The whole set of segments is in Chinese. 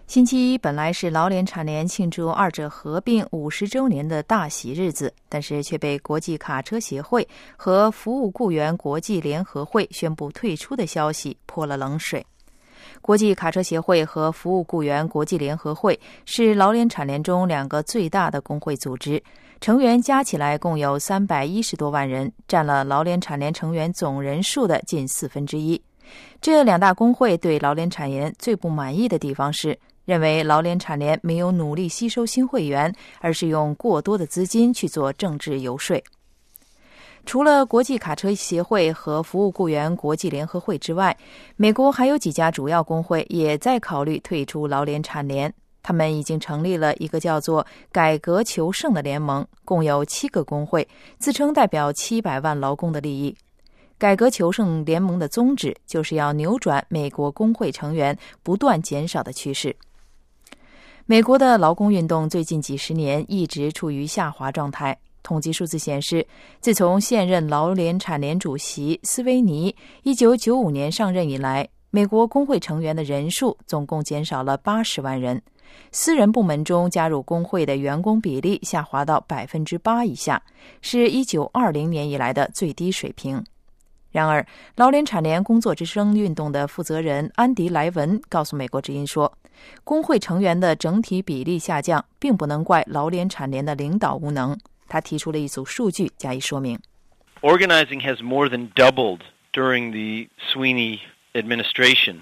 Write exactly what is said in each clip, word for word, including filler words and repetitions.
星期一本来是劳联产联庆祝二者合并五十周年的大喜日子，但是却被国际卡车协会和服务雇员国际联合会宣布退出的消息泼了冷水。国际卡车协会和服务雇员国际联合会是劳联产联中两个最大的工会组织，成员加起来共有三百一十多万人，占了劳联产联成员总人数的近四分之一。这两大工会对劳联产联最不满意的地方是，认为劳联产联没有努力吸收新会员，而是用过多的资金去做政治游说。除了国际卡车协会和服务雇员国际联合会之外，美国还有几家主要工会也在考虑退出劳联产联。他们已经成立了一个叫做改革求胜的联盟，共有七个工会，自称代表七百万劳工的利益。改革求胜联盟的宗旨就是要扭转美国工会成员不断减少的趋势。美国的劳工运动最近几十年一直处于下滑状态。统计数字显示，自从现任劳联产联主席斯威尼一九九五年上任以来，美国工会成员的人数总共减少了八十万人。私人部门中加入工会的员工比例下滑到百分之八以下，是一九二零年以来的最低水平。然而，劳联产联工作之声运动的负责人安迪·莱文告诉美国之音说，工会成员的整体比例下降并不能怪劳联产联的领导无能。他提出了一组数据加以说明。 Organizing has more than doubled during the Sweeney administration.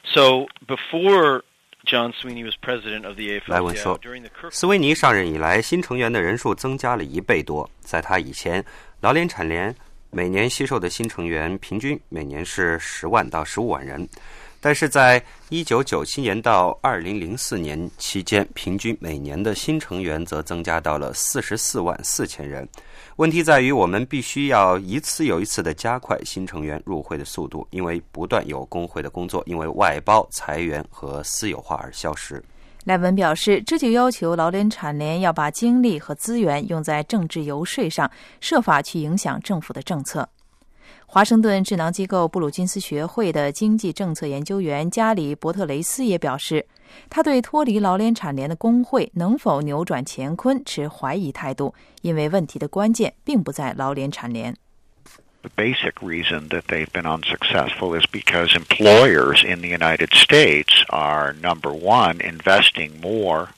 So before John Sweeney was president of the A F L-CIO, 莱文说，斯威尼上任以来，新成员的人数增加了一倍多。在他以前，劳联产联每年吸收的新成员平均每年是十万到十五万人，但是在一九九七年到二零零四年期间，平均每年的新成员则增加到了四十四万四千人。问题在于，我们必须要一次又一次地加快新成员入会的速度，因为不断有工会的工作因为外包、裁员和私有化而消失。 莱文表示，这就要求劳联产联要把精力和资源用在政治游说上，设法去影响政府的政策。华盛顿智囊机构布鲁金斯学会的经济政策研究员加里·伯特雷斯也表示，他对脱离劳联产联的工会能否扭转乾坤持怀疑态度，因为问题的关键并不在劳联产联。 The basic reason that they've been unsuccessful is because employers in the United States are, number one, investing more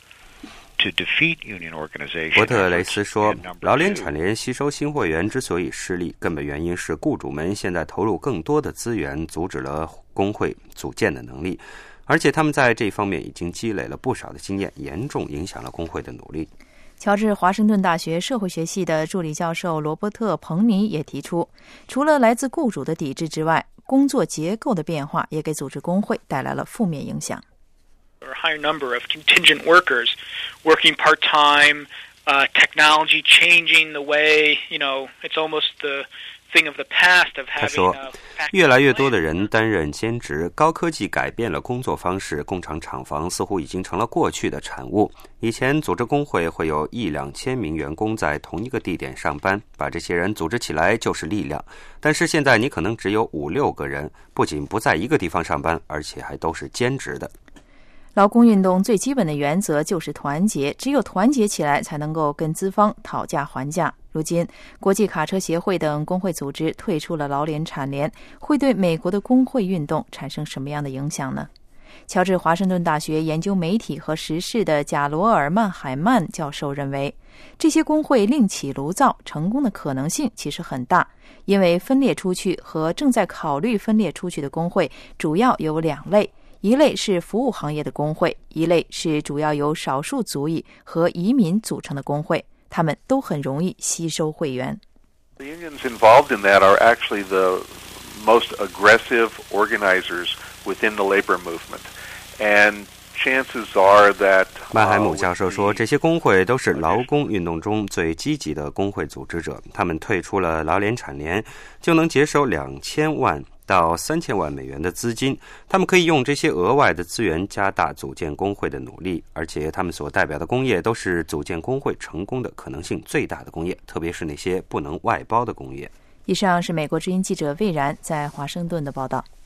to defeat union organization. 伯特雷斯说，劳联产联吸收新会员之所以失利，根本原因是雇主们现在投入更多的资源，阻止了工会组建的能力，而且他们在这方面已经积累了不少的经验，严重影响了工会的努力。 乔治华盛顿大学社会学系的助理教授罗伯特·彭尼也提出，除了来自雇主的抵制之外，工作结构的变化也给组织工会带来了负面影响。 A higher number of contingent workers working part-time, uh, technology changing the way, you know, it's almost the thing of the past of having. 他说，越来越多的人担任兼职，高科技改变了工作方式，工厂厂房似乎已经成了过去的产物。以前组织工会会有一两千名员工在同一个地点上班，把这些人组织起来就是力量，但是现在你可能只有五六个人，不仅不在一个地方上班，而且还都是兼职的。 劳工运动最基本的原则就是团结，只有团结起来才能够跟资方讨价还价。如今，国际卡车协会等工会组织退出了劳联产联，会对美国的工会运动产生什么样的影响呢？乔治华盛顿大学研究媒体和时事的贾罗尔·曼海曼教授认为，这些工会另起炉灶成功的可能性其实很大，因为分裂出去和正在考虑分裂出去的工会主要有两类，一类是服务行业的工会，一类是主要由少数族裔和移民组成的工会，他们都很容易吸收会员。 The unions involved in that are actually the most aggressive organizers within the labor movement, and chances are that 曼海姆教授说，这些工会都是劳工运动中最积极的工会组织者，他们退出了劳联产联，就能节省两千万到三千万美元的资金，他们可以用这些额外的资源加大组建工会的努力，而且他们所代表的工业都是组建工会成功的可能性最大的工业，特别是那些不能外包的工业。 以上是美国之音记者魏然在华盛顿的报道。